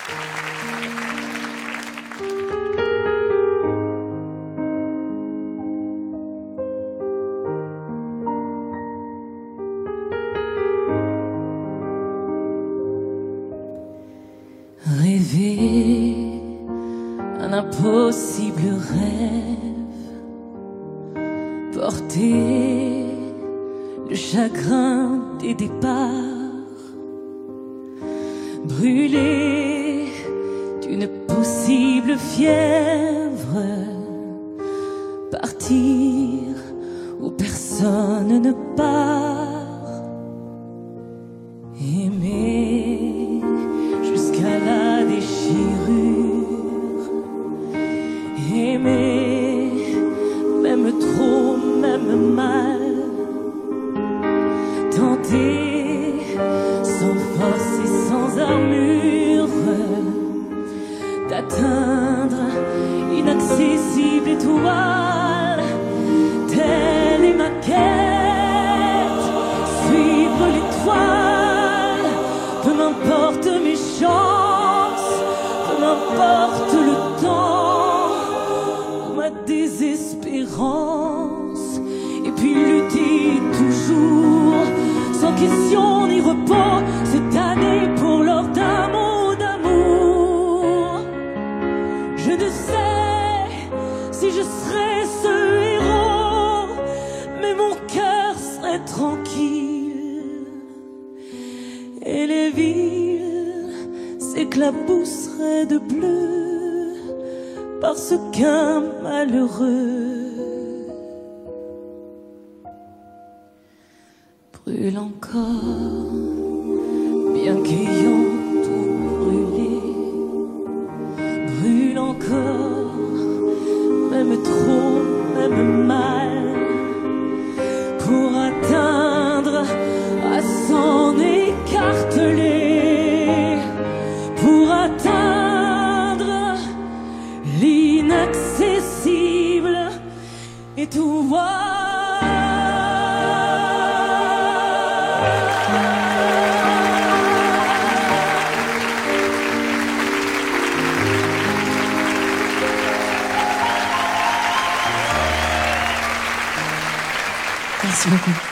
Rêver un impossible rêve, porter le chagrin des départs, brûler d'une possible fièvre, partir où personne ne part, aimer jusqu'à la déchirure, aimer même trop, même mal, tenter sans force et sans armure d'atteindre inaccessible étoile. Telle est ma quête, suivre l'étoile. Peu m'importe mes chances, peu m'importe le temps, ma désespérance. Et puis lutter toujours, sans question ni repos, cette année pour l'or d'un mot d'amour. Je ne sais si je serai ce héros, mais mon cœur serait tranquille, et les villes s'éclabousseraient de bleu, parce qu'un malheureux brûle encore, bien qu'ayant tout brûlé, brûle encore, même trop, même mal, pour atteindre à s'en écarteler, pour atteindre l'inaccessible et tout voir. Merci beaucoup.